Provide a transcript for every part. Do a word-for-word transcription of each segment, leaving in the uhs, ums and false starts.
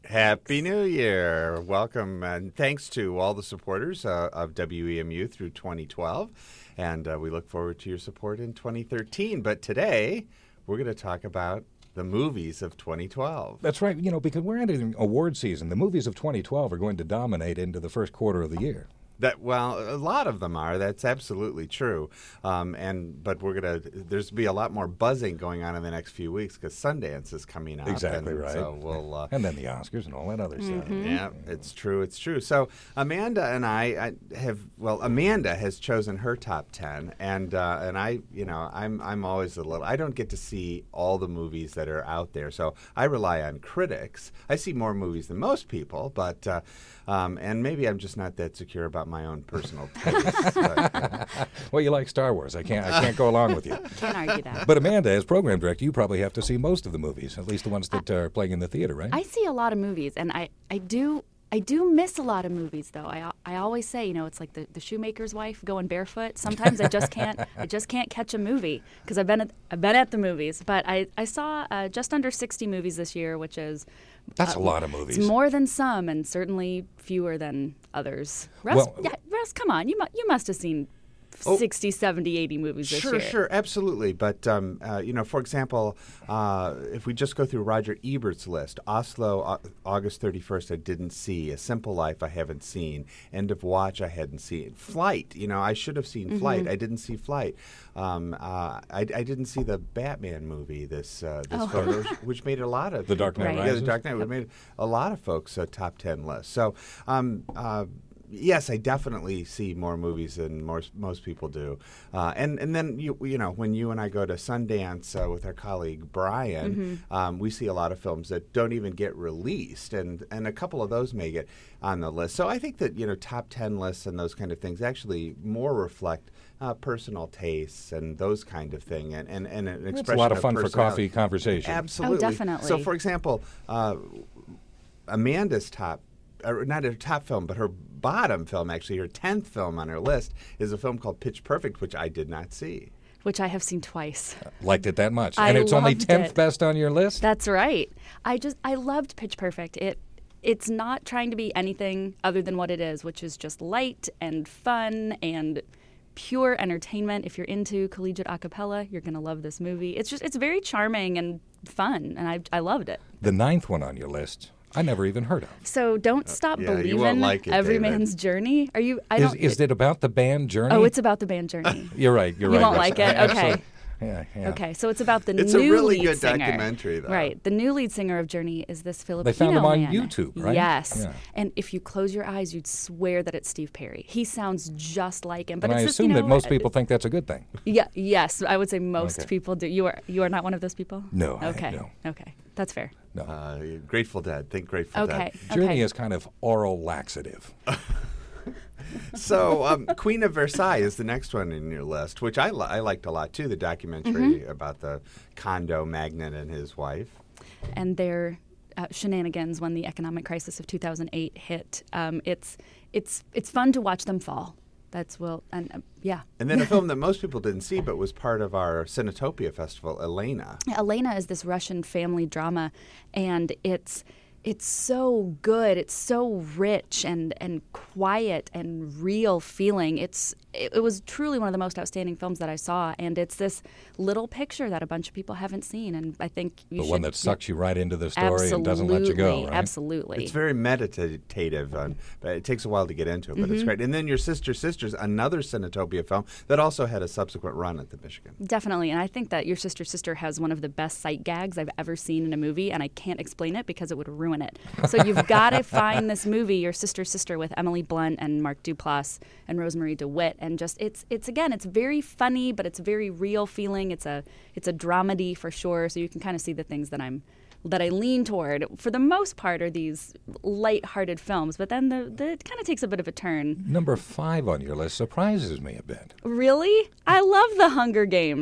Happy New Year. Welcome and thanks to all the supporters uh, of W E M U through twenty twelve. And uh, we look forward to your support in twenty thirteen. But today, we're going to talk about the movies of twenty twelve. That's right. You know, because we're entering award season. The movies of twenty twelve are going to dominate into the first quarter of the year. That well, a lot of them are. That's absolutely true. Um, and but we're gonna. There's be a lot more buzzing going on in the next few weeks because Sundance is coming up. Exactly and right. So we'll uh, and then the Oscars and all that other stuff. Mm-hmm. Yeah, it's true. It's true. So Amanda and I, I have. Well, Amanda has chosen her top ten, and uh, and I, you know, I'm I'm always a little. I don't get to see all the movies that are out there, so I rely on critics. I see more movies than most people, but uh, um, and maybe I'm just not that secure about my own personal taste. but, uh, Well, you like Star Wars. I can't. I can't go along with you. Can't argue that. But Amanda, as program director, you probably have to see most of the movies, at least the ones that are playing in the theater, right? I see a lot of movies, and I, I do I do miss a lot of movies, though. I, I always say, you know, it's like the, the shoemaker's wife going barefoot. Sometimes I just can't I just can't catch a movie because I've been at, I've been at the movies. But I I saw uh, just under sixty movies this year, which is That's uh, a lot of movies. It's more than some, and certainly fewer than others. Russ, Well- yeah, Russ, come on, you mu- you must have seen Oh. sixty, seventy, eighty movies this Sure, year. sure, absolutely. But, um, uh, you know, for example, uh, if we just go through Roger Ebert's list, Oslo, uh, August thirty-first, I didn't see. A Simple Life, I haven't seen. End of Watch, I hadn't seen. Flight, you know, I should have seen Mm-hmm. Flight. I didn't see Flight. Um, uh, I, I didn't see the Batman movie, this uh, this Oh. photo, which made a lot of The Dark Knight Right. Yeah, the Rises? Dark Knight, which made a lot of folks' uh, top ten list. So, um, uh, yes, I definitely see more movies than most most people do, uh, and and then you you know when you and I go to Sundance uh, with our colleague Brian, Mm-hmm. um, we see a lot of films that don't even get released, and and a couple of those may get on the list. So I think that you know top ten lists and those kind of things actually more reflect uh, personal tastes and those kind of thing, and and, and an expression It's a lot of fun for personality. coffee conversation. Absolutely, Oh, definitely. So for example, uh, Amanda's top. Or not her top film, but her bottom film, actually, her tenth film on her list, is a film called Pitch Perfect, which I did not see. Which I have seen twice. Liked it that much. I and it's only loved tenth it. best on your list? That's right. I just I loved Pitch Perfect. It it's not trying to be anything other than what it is, which is just light and fun and pure entertainment. If you're into collegiate a cappella, you're going to love this movie. It's just it's very charming and fun, and I I loved it. The ninth one on your list, I never even heard of. So don't stop Uh, yeah, you believing won't like it, every David. man's journey. Are you? I Is, don't. is it about the band Journey? oh, it's about the band Journey. You're right. You're You right. won't Russ. like it? I Okay. absolutely- Yeah, yeah. Okay, so it's about the It's new a really lead good singer. documentary, though. Right, the new lead singer of Journey is this Filipino found him on man. YouTube, right? Yes, Yeah. and if you close your eyes, you'd swear that it's Steve Perry. He sounds just like him. But And it's I this, assume you know, that most uh, people think that's a good thing. Yeah, yes, I would say most Okay. people do. You are you are not one of those people. No, I- Okay. no. Okay, that's fair. No. Uh, Grateful Dead. Think Grateful Okay. Dead. Journey okay. is kind of oral laxative. So, um, Queen of Versailles is the next one in your list, which I, li- I liked a lot, too, the documentary Mm-hmm. about the condo magnate and his wife. And their uh, shenanigans when the economic crisis of two thousand eight hit. Um, it's it's it's fun to watch them fall. That's well, and uh, yeah. And then a film that most people didn't see but was part of our Cinetopia Festival, Elena. Elena is this Russian family drama, and it's it's so good. It's so rich and and quiet and real feeling. It's it, it was truly one of the most outstanding films that I saw, and it's this little picture that a bunch of people haven't seen, and I think you The should, one that sucks you right into the story absolutely, and doesn't let you go, right? Absolutely. It's very meditative, uh, but it takes a while to get into it, but Mm-hmm. it's great. And then Your Sister Sisters, another Cinetopia film that also had a subsequent run at the Michigan. Definitely, and I think that Your Sister Sister has one of the best sight gags I've ever seen in a movie, and I can't explain it because it would ruin it. So you've got to find this movie, Your Sister Sister, with Emily Blunt and Mark Duplass and Rosemarie DeWitt, and just it's it's again it's very funny, but it's very real feeling. It's a it's a dramedy for sure. So you can kind of see the things that I'm that I lean toward. For the most part, are these light-hearted films, but then the, the it kind of takes a bit of a turn. Number five on your list surprises me a bit. Really, I love The Hunger Games.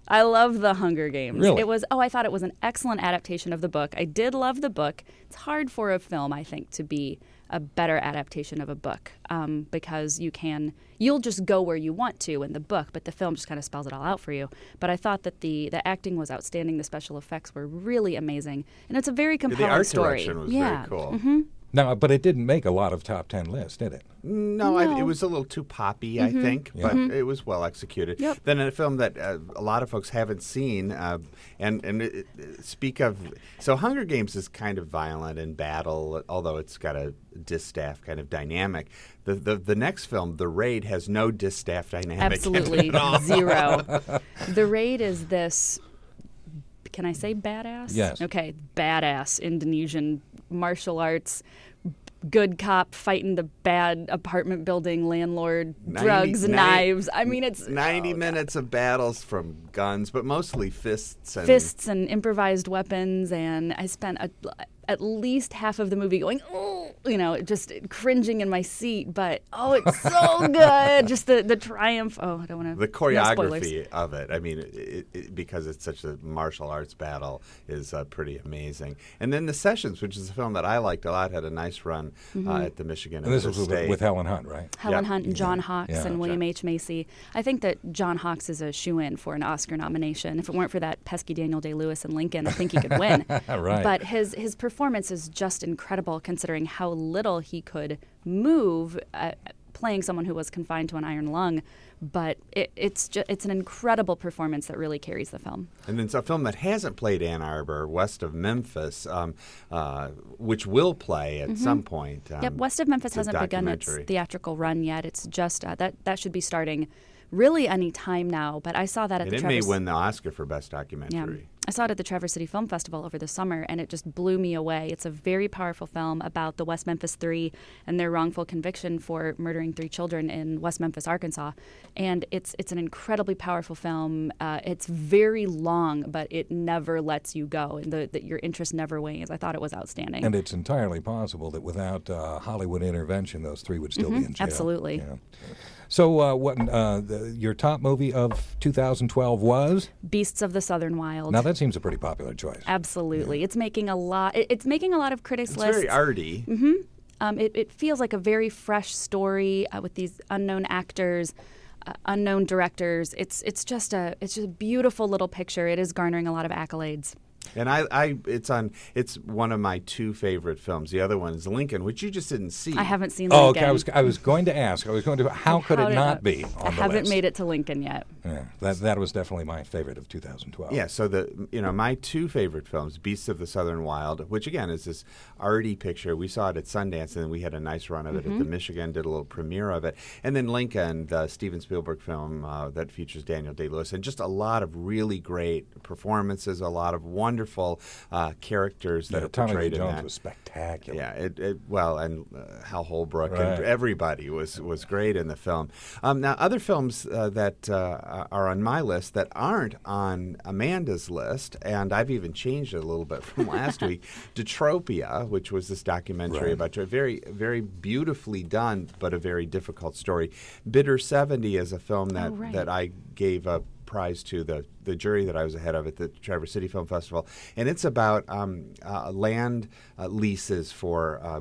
I love The Hunger Games. Really? It was, oh, I thought it was an excellent adaptation of the book. I did love the book. It's hard for a film, I think, to be a better adaptation of a book um, because you can, you'll just go where you want to in the book, but the film just kind of spells it all out for you. But I thought that the, the acting was outstanding. The special effects were really amazing. And it's a very compelling The art story. direction was yeah. very cool. Mm-hmm. No, but it didn't make a lot of top ten lists, did it? No, I, No. it was a little too poppy, I think, Yeah. but it was well executed. Yep. Then a film that uh, a lot of folks haven't seen, uh, and and it, it- speak of, so Hunger Games is kind of violent in battle, although it's got a distaff kind of dynamic. The the, the next film, The Raid, has no distaff dynamic. in it Absolutely at all. zero. The Raid is this, can I say badass? Yes. Okay, badass Indonesian martial arts, good cop fighting the bad apartment building landlord, Ninety- drugs, ninety- knives. I mean, it's ninety oh, minutes of battles from guns, but mostly fists and fists and improvised weapons, and I spent a, at least half of the movie going, oh, you know, just cringing in my seat. But oh, it's so good. Just the the triumph. Oh, I don't want to. The no spoilers. choreography of it, I mean, it, it, because it's such a martial arts battle, is uh, pretty amazing. And then The Sessions, which is a film that I liked a lot, had a nice run uh, at the Michigan And this was State. with, with Helen Hunt, right? Helen Yep. Hunt and John Hawkes Yeah. and William John- H. Macy. I think that John Hawkes is a shoo-in for an Oscar nomination. If it weren't for that pesky Daniel Day-Lewis and Lincoln, I think he could win. Right. But his his performance is just incredible, considering how little he could move, uh, playing someone who was confined to an iron lung. But it, it's ju- it's an incredible performance that really carries the film. And then it's a film that hasn't played Ann Arbor, west of Memphis, um, uh, which will play at some point. Um, Yep, West of Memphis it's a hasn't begun its documentary. theatrical run yet. It's just uh, that that should be starting really any time now. But I saw that at And the it may Traverse. win the Oscar for Best Yeah. Documentary. I saw it at the Traverse City Film Festival over the summer, and it just blew me away. It's a very powerful film about the West Memphis Three and their wrongful conviction for murdering three children in West Memphis, Arkansas. And it's it's an incredibly powerful film. Uh, it's very long, but it never lets you go, and the, the, your interest never wanes. I thought it was outstanding. And it's entirely possible that without uh, Hollywood intervention, those three would still be in jail. absolutely. Yeah. So, uh, what uh, the, your top movie of two thousand twelve was? Beasts of the Southern Wild. Now that seems a pretty popular choice. Absolutely, it's making a lot. It, it's making a lot of critics' It's lists. very arty. Um, it, it feels like a very fresh story uh, with these unknown actors, uh, unknown directors. It's it's just a it's just a beautiful little picture. It is garnering a lot of accolades. And I, I, it's on. It's one of my two favorite films. The other one is Lincoln, which you just didn't see. I haven't seen Oh, Lincoln. okay. I was I was going to ask. I was going to. How could How it did not I- be on I the haven't list? made it to Lincoln yet. Yeah, that that was definitely my favorite of two thousand twelve. Yeah, so the you know my two favorite films, Beasts of the Southern Wild, which again is this arty picture. We saw it at Sundance, and then we had a nice run of it at the Michigan. Did a little premiere of it, and then Lincoln, the Steven Spielberg film uh, that features Daniel Day-Lewis, and just a lot of really great performances, a lot of wonderful uh, characters that Yeah, are Tommy Lee portrayed in Jones that. was spectacular. Yeah, it, it well, and uh, Hal Holbrook Right. and everybody was was great in the film. Um, now, other films uh, that uh, are on my list that aren't on Amanda's list, and I've even changed it a little bit from last week. Detropia, which was this documentary Right. about a very very beautifully done but a very difficult story. Bitter seventy is a film that Oh, right. that I gave a prize to the, the jury that I was ahead of at the Traverse City Film Festival. And it's about um, uh, land uh, leases for uh,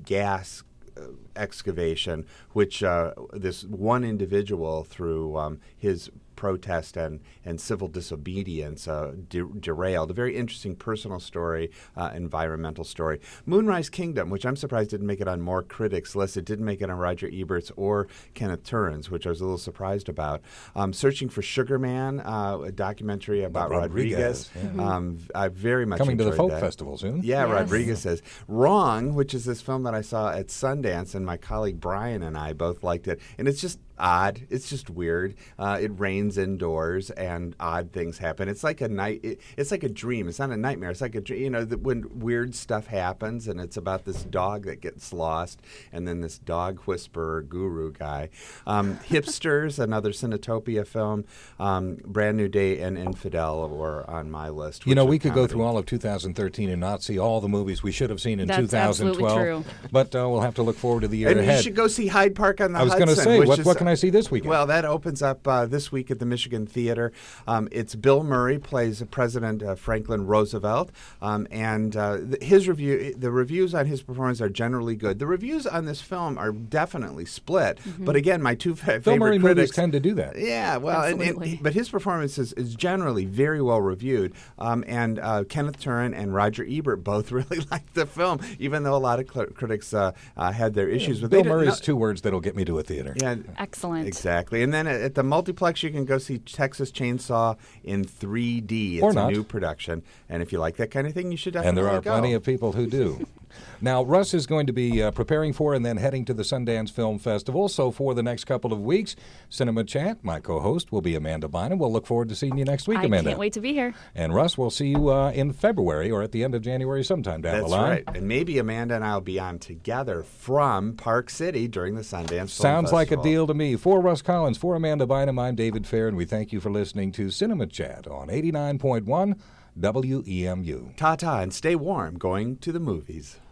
gas uh, excavation, which uh, this one individual, through um, his protest and, and civil disobedience, uh, de- derailed. A very interesting personal story, uh, environmental story. Moonrise Kingdom, which I'm surprised didn't make it on more critics' lists. It didn't make it on Roger Ebert's or Kenneth Turin's, which I was a little surprised about. Um, Searching for Sugar Man, uh, a documentary about Rodriguez, Rodriguez. yeah. Um, I very much Coming to the enjoyed folk that. festival soon. Yeah, Yes. Rodriguez says. Wrong, which is this film that I saw at Sundance, and my colleague Brian and I both liked it. And it's just odd. It's just weird. Uh, it rains indoors, and odd things happen. It's like a night. It, it's like a dream. It's not a nightmare. It's like a dream. You know, the, when weird stuff happens, and it's about this dog that gets lost, and then this dog whisperer guru guy. Um, Hipsters, another Cinetopia film. Um, Brand New Day and Infidel were on my list. You which know, are we could go comedy. through all of two thousand thirteen and not see all the movies we should have seen in That's two thousand twelve. absolutely true. But uh, we'll have to look forward to the year And ahead. you should go see Hyde Park on the I was Hudson. gonna say, which what- is what can I see this weekend? Well, that opens up uh, this week at the Michigan Theater. Um, it's Bill Murray plays President uh, Franklin Roosevelt, um, and uh, th- his review. The reviews on his performance are generally good. The reviews on this film are definitely split. Mm-hmm. But again, my two fa- Bill favorite Murray critics movies tend to do that. Yeah, well, and, and, Absolutely. but his performance is, is generally very well reviewed. Um, and uh, Kenneth Turan and Roger Ebert both really liked the film, even though a lot of cl- critics uh, uh, had their issues with it. Bill They didn't Murray's know- two words that'll get me to a theater. Yeah, Excellent. exactly. And then at, at the multiplex, you can go see Texas Chainsaw in three D. It's Or a not. new production, and if you like that kind of thing, you should definitely And there are go. plenty of people who do. Now, Russ is going to be uh, preparing for and then heading to the Sundance Film Festival. So for the next couple of weeks, Cinema Chat, my co-host, will be Amanda Bynum. We'll look forward to seeing you next week, I Amanda. can't wait to be here. And Russ, we'll see you uh, in February or at the end of January sometime down That's the line. right. And maybe Amanda and I will be on together from Park City during the Sundance Film Sounds like a Festival. deal to me. For Russ Collins, for Amanda Bynum, I'm David Fair, and we thank you for listening to Cinema Chat on eighty-nine point one W E M U. Ta-ta, and stay warm going to the movies.